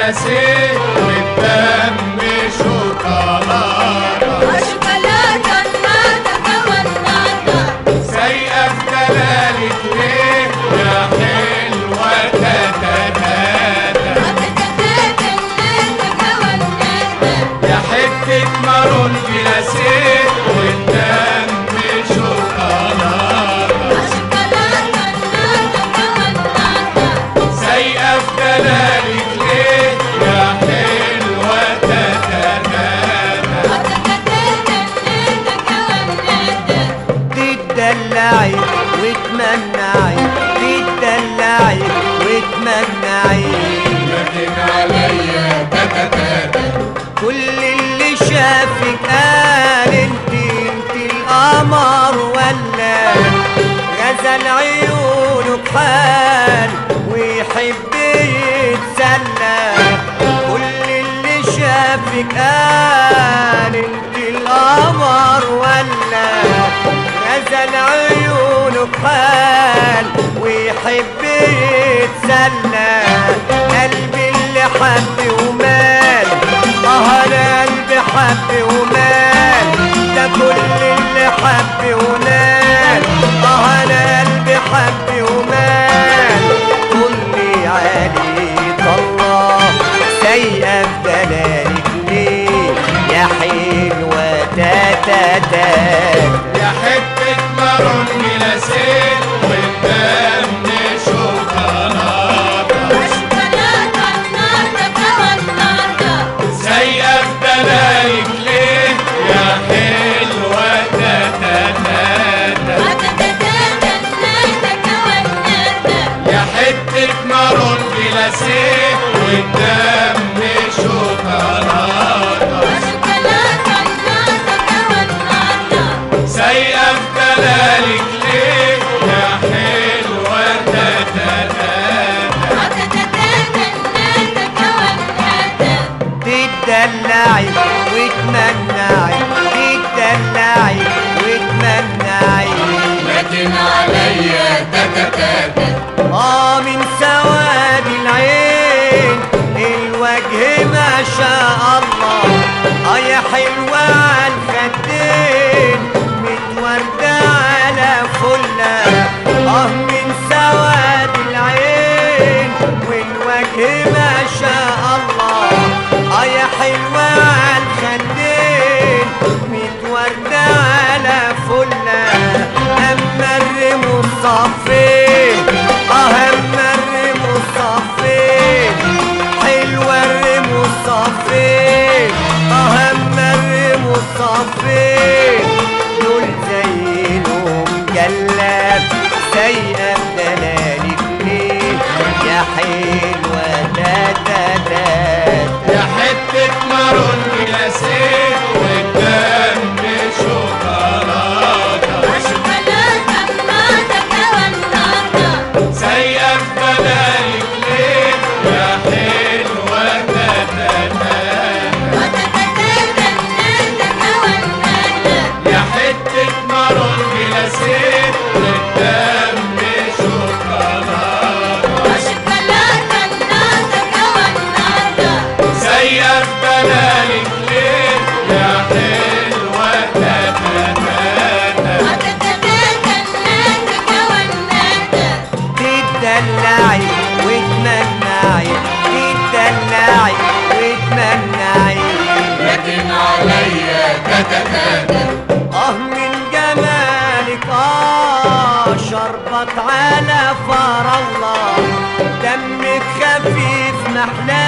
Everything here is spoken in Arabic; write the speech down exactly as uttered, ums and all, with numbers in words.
جلاسيه والدم شوكولاته شوكولاتة الناتا والناتا سايقة في دلالك ليه يا حلوة تاتا يا حتة مارون جلاسيه والدم شوكولاته سايقة في دلالك ليه يا حلوة تاتا تدلعي وتمنعي تدلعي وتمنعي لكن عليا تاتا تاتا كل اللي شافك قال انت انت القمر ولا غزل عيونك حال ويحب يتسلى كل اللي شافك قال انت القمر ولا غزل عيونك حال ويحب يتسلى قلبي اللي حب ومال اه انا قلبي حب ومال ده كل اللي حب ونال اه انا قلبي حب ومال كلي عليك الله سايقة في دلالك ليه يا حلوة تاتا تاتا يا حتة مارون جلاسيه والدم شوكولاته سايقة في دلالك ليه يا حلوة تاتا يا حتة مارون جلاسيه والدم شوكولاته سايقة في دلالك ليه يا حلوة تاتا تدلعي وتمنعي تدلعي وتمنعي لكن عليا تاتا تاتا اه من سواد العين الوجه ما شاء الله اه يا حلوة عالخدين متوردة على فلة اه من سواد العين والوجه ما شاء الله اه يا حلوة عالخدين متوردة على فلة اما الرموش صفين اه اما الرموش صفين حلوة الرموش صفين اه اما الرموش صفين دول زينهم جلاب سايقة بدلالك ليه يا حلوة تاتا تاتا يا حتة مارون جلاسيه والدم شوكولاته سايقة في دلالك ليه يا حلوة تاتا يا حتة مارون جلاسيه والدم شوكولاته سايقة في دلالك ليه يا حلوة تاتا تدلعي وتمنعي تدلعي وتمنعي لكن عليا تاتا اه من جمالك اه شربت على فر الله دمك خفيف محلى